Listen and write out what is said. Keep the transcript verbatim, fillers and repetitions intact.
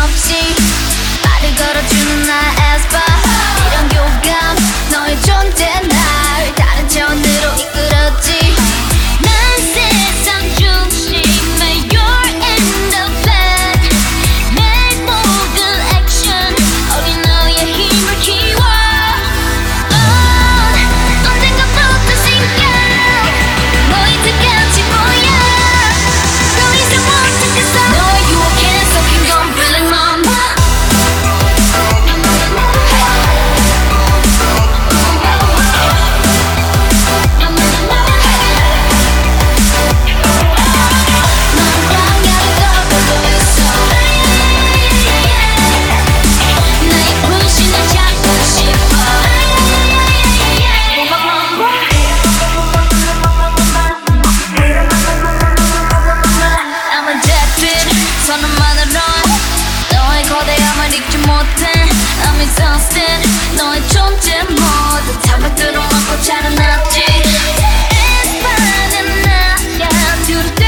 없이 말을 걸어주는 나의 에스파. 이런 교감 너의 존재 날 다른 차원으로 이끌었지. 난 세상 중심에 you're in the back. 내 모든 액션 어린 너의 힘을 키워. Oh, 언젠가부터 신기해 너의 뜻까지 보여. 더 이상 못 찾겠어 너의 유혹에 섞인 건 black mamba. 너의 거대함을 잊지 못해. I'm exhausted. 너의 존재 모두 타박들어 맞고 자라났지. 에스파는 나야. 두루